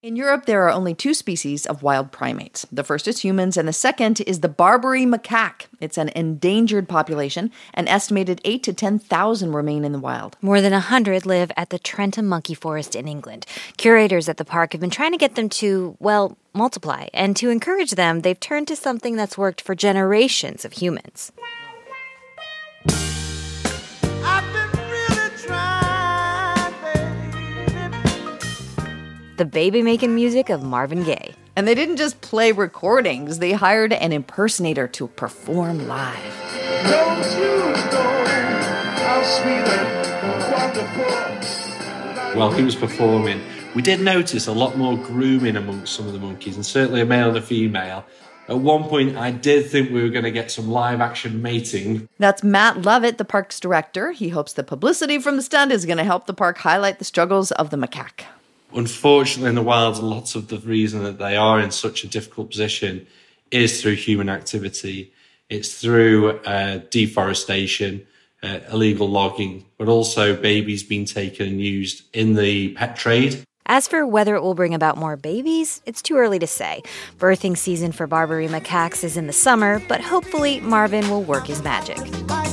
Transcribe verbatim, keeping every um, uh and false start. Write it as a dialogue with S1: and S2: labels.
S1: In Europe, there are only two species of wild primates. The first is humans, and the second is the Barbary macaque. It's an endangered population. An estimated eight to ten thousand remain in the wild.
S2: More than one hundred live at the Trentham Monkey Forest in England. Curators at the park have been trying to get them to, well, multiply. And to encourage them, they've turned to something that's worked for generations of humans. The baby-making music of Marvin Gaye.
S1: And they didn't just play recordings, they hired an impersonator to perform live.
S3: Don't you know how sweet and wonderful?
S4: While he was performing, we did notice a lot more grooming amongst some of the monkeys, and certainly a male and a female. At one point, I did think we were going to get some live-action mating.
S1: That's Matt Lovett, the park's director. He hopes the publicity from the stunt is going to help the park highlight the struggles of the macaque.
S4: Unfortunately, in the wild, lots of the reason that they are in such a difficult position is through human activity. It's through uh, deforestation, uh, illegal logging, but also babies being taken and used in the pet trade.
S2: As for whether it will bring about more babies, it's too early to say. Birthing season for Barbary macaques is in the summer, but hopefully Marvin will work his magic.